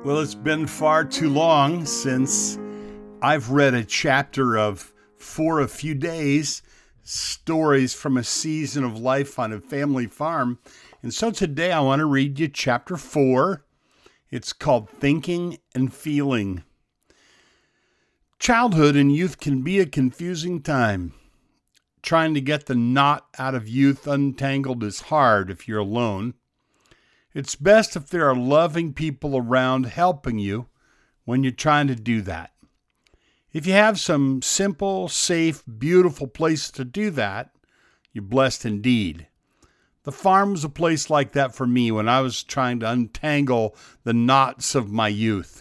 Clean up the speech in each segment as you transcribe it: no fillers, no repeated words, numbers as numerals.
Well, it's been far too long since I've read a chapter of For a Few Days, Stories from a Season of Life on a Family Farm. And so today I want to read you chapter 4. It's called Thinking and Feeling. Childhood and youth can be a confusing time. Trying to get the knot out of youth untangled is hard if you're alone. It's best if there are loving people around helping you when you're trying to do that. If you have some simple, safe, beautiful place to do that, you're blessed indeed. The farm was a place like that for me when I was trying to untangle the knots of my youth.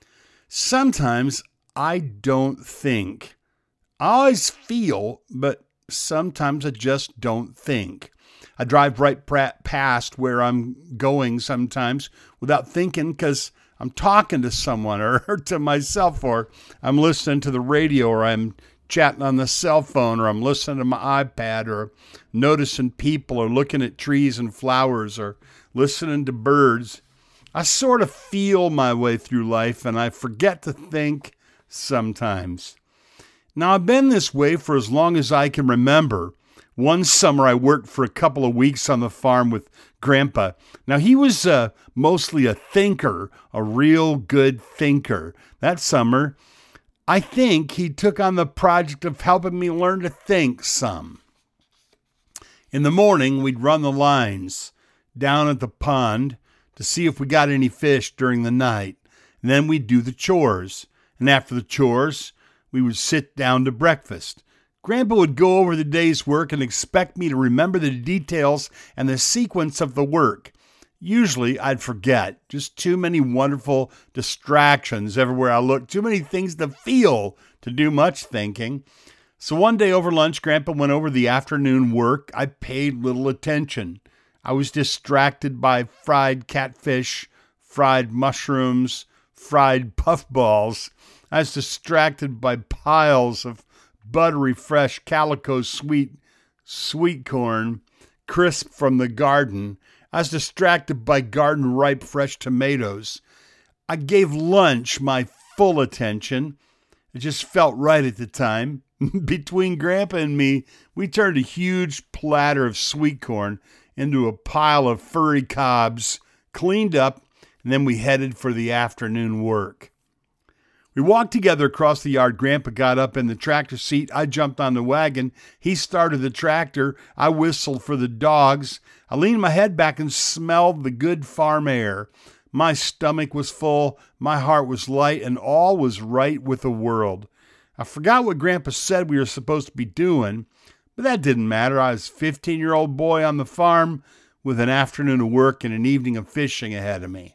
Sometimes I don't think. I always feel, but sometimes I just don't think. I drive right past where I'm going sometimes without thinking because I'm talking to someone or to myself, or I'm listening to the radio, or I'm chatting on the cell phone, or I'm listening to my iPad, or noticing people, or looking at trees and flowers, or listening to birds. I sort of feel my way through life, and I forget to think sometimes. Now, I've been this way for as long as I can remember. One summer, I worked for a couple of weeks on the farm with Grandpa. Now, he was mostly a thinker, a real good thinker. That summer, I think he took on the project of helping me learn to think some. In the morning, we'd run the lines down at the pond to see if we got any fish during the night. And then we'd do the chores. And after the chores, we would sit down to breakfast. Grandpa would go over the day's work and expect me to remember the details and the sequence of the work. Usually I'd forget. Just too many wonderful distractions everywhere I looked. Too many things to feel to do much thinking. So one day over lunch, Grandpa went over the afternoon work. I paid little attention. I was distracted by fried catfish, fried mushrooms, fried puffballs. I was distracted by piles of buttery, fresh calico sweet corn, crisp from the garden. I was distracted by garden ripe fresh tomatoes. I gave lunch my full attention. It just felt right at the time. Between Grandpa and me, we turned a huge platter of sweet corn into a pile of furry cobs, cleaned up, and then we headed for the afternoon work. We walked together across the yard. Grandpa got up in the tractor seat. I jumped on the wagon. He started the tractor. I whistled for the dogs. I leaned my head back and smelled the good farm air. My stomach was full. My heart was light, and all was right with the world. I forgot what Grandpa said we were supposed to be doing, but that didn't matter. I was a 15-year-old boy on the farm with an afternoon of work and an evening of fishing ahead of me.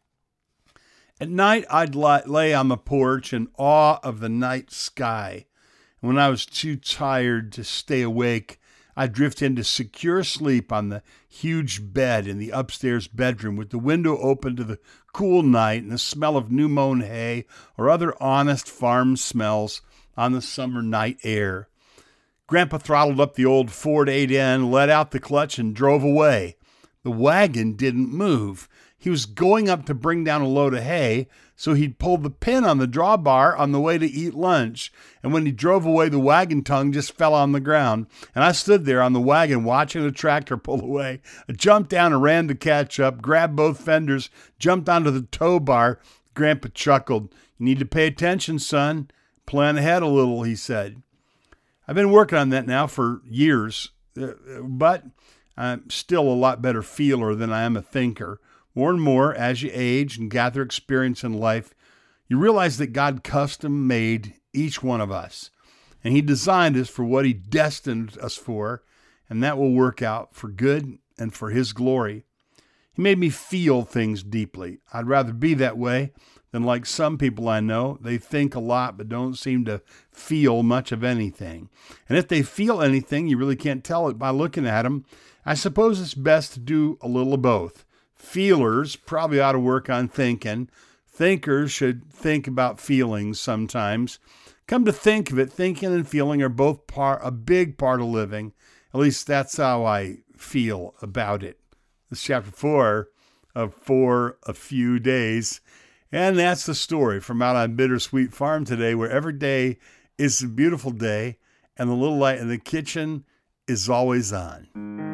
At night, I'd lay on the porch in awe of the night sky. And when I was too tired to stay awake, I'd drift into secure sleep on the huge bed in the upstairs bedroom with the window open to the cool night and the smell of new-mown hay or other honest farm smells on the summer night air. Grandpa throttled up the old Ford 8N, let out the clutch, and drove away. The wagon didn't move. He was going up to bring down a load of hay, so he'd pulled the pin on the drawbar on the way to eat lunch. And when he drove away, the wagon tongue just fell on the ground. And I stood there on the wagon watching the tractor pull away. I jumped down and ran to catch up, grabbed both fenders, jumped onto the tow bar. Grandpa chuckled. "You need to pay attention, son. Plan ahead a little," he said. I've been working on that now for years, but I'm still a lot better feeler than I am a thinker. More and more, as you age and gather experience in life, you realize that God custom made each one of us. And He designed us for what He destined us for, and that will work out for good and for His glory. He made me feel things deeply. I'd rather be that way than like some people I know. They think a lot but don't seem to feel much of anything. And if they feel anything, you really can't tell it by looking at them. I suppose it's best to do a little of both. Feelers probably ought to work on thinking. Thinkers should think about feelings sometimes. Come to think of it, thinking and feeling are both a big part of living. At least that's how I feel about it. This is chapter 4 of For a Few Days. And that's the story from out on Bittersweet Farm today, where every day is a beautiful day and the little light in the kitchen is always on.